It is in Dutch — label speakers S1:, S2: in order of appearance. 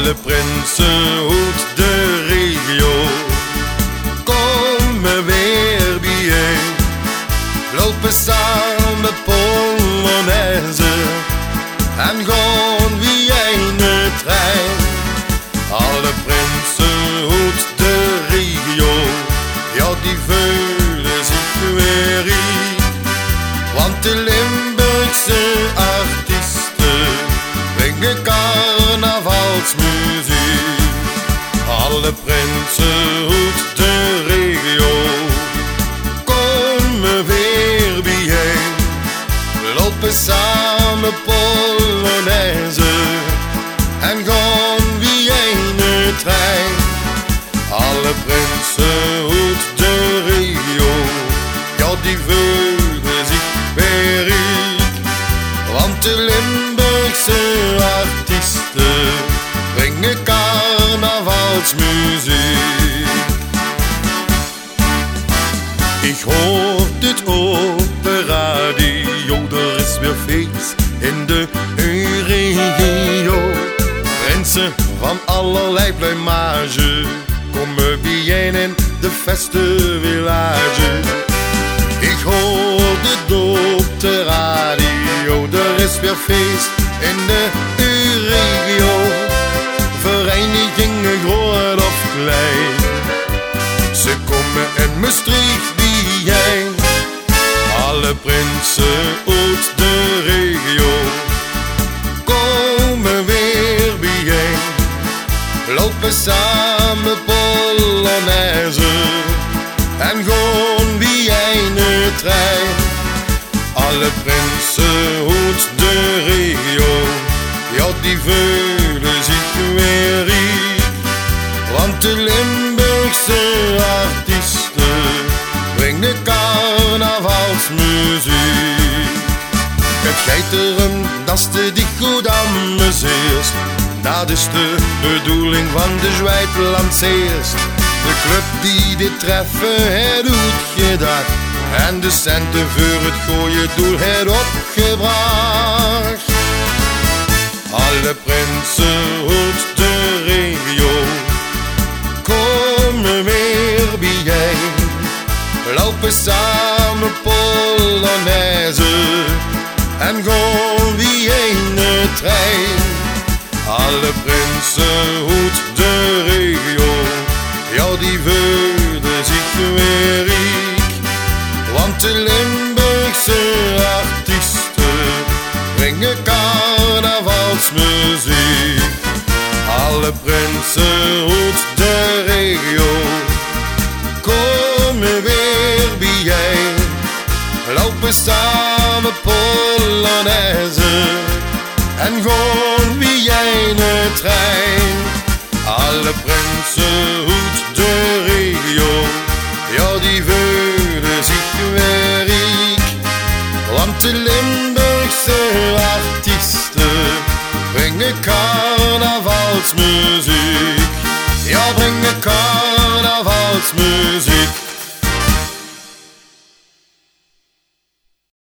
S1: alle prinsen uit de regio komen weer bijeen. Lopen samen Polonaise en gaan wie een trein. Alle prinsen uit de regio, ja die voelen zich weer riek. Want de Limburgse artiesten brengen carnavalsmuziek. Alle prinsen uit de regio komen weer bijeen. Lopen samen Polonaise en gaan wie een trein. Alle prinsen uit de regio, ja die voelen zich weer riek. Want de Limburgse artiesten brengen carnavalsmuziek. Ik hoor dit op de radio, er is weer feest in de regio. Prinsen van allerlei pluimage komen bijeen in de feste village. Ik hoor dit op de radio, er is weer feest in de regio. Verenigingen groot of klein, ze komen in Maastricht bijeen. Alle prinsen uit de regio komen weer bijeen. Lopen samen Polonaise en gaan wie een trein. Alle prinsen uit de regio, ja die voelen zich weer riek. Want de Limburgse artiesten brengen carnavalsmuziek. Het geiteren, dat is te dik goed amuseert. Dat is de bedoeling van de Zwijplandseers. De club die dit treffen het doet gedacht en de centen voor het gooie doel het opgebracht. Alle prinsen uit de regio komen weer bijeen. Lopen samen Polonaise en gaan wie een trein. Alle prinsen uit de regio, ja die voelen zich weer riek. Want de Limburgse artiesten brengen carnavalsmuziek. Alle prinsen uit de regio komen weer bijeen. Lopen samen Polonaise en gaan wie een trein. Alle prinsen uit de regio, ja die voelen zich weer riek. Want de Limburgse artiesten brengen carnavalsmuziek. Ja, brengen carnavalsmuziek.